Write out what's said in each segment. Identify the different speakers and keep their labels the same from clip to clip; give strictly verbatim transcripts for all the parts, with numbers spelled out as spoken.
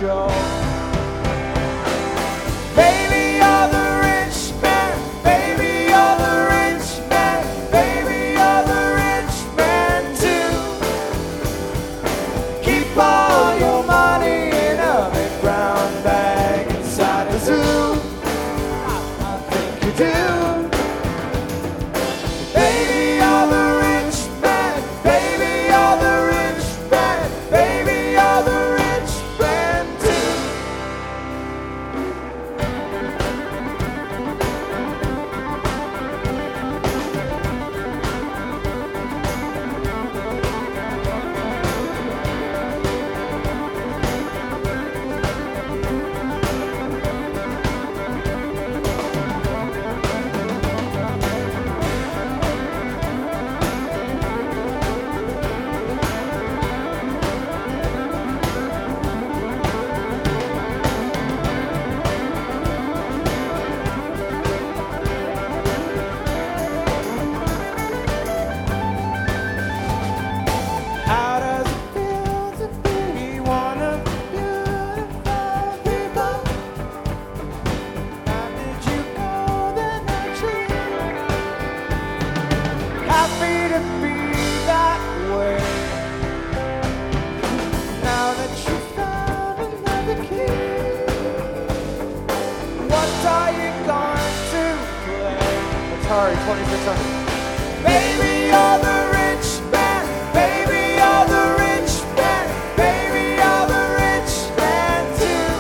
Speaker 1: show. Baby, you're the rich man. Baby, you're the rich man. Baby, you're the rich man too. Keep all your money in a big brown bag inside a zoo. I think you do. Baby, you're the rich man. Baby, you're the rich man. Baby, you're the rich man too. How does it feel to be one of the beautiful people? How did you go that night? Happy to be that way. Now that you found another key, what are you going to play? Atari twenty-six hundred. Baby, you're the rich man. Baby, you're the rich man. Baby, you're the rich man too.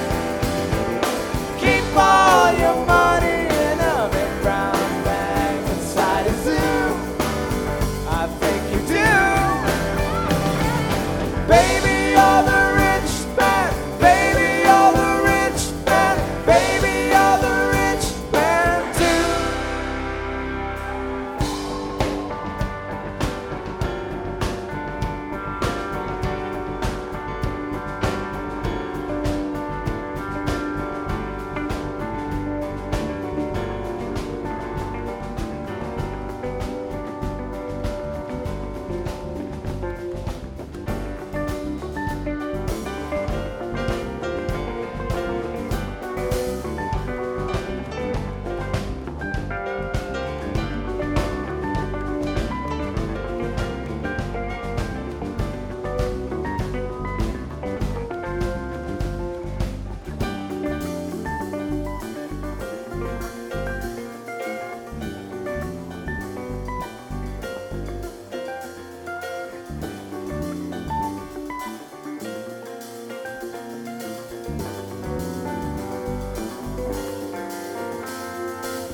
Speaker 1: Keep all your money in a big brown bag inside a zoo. I think you do. Baby,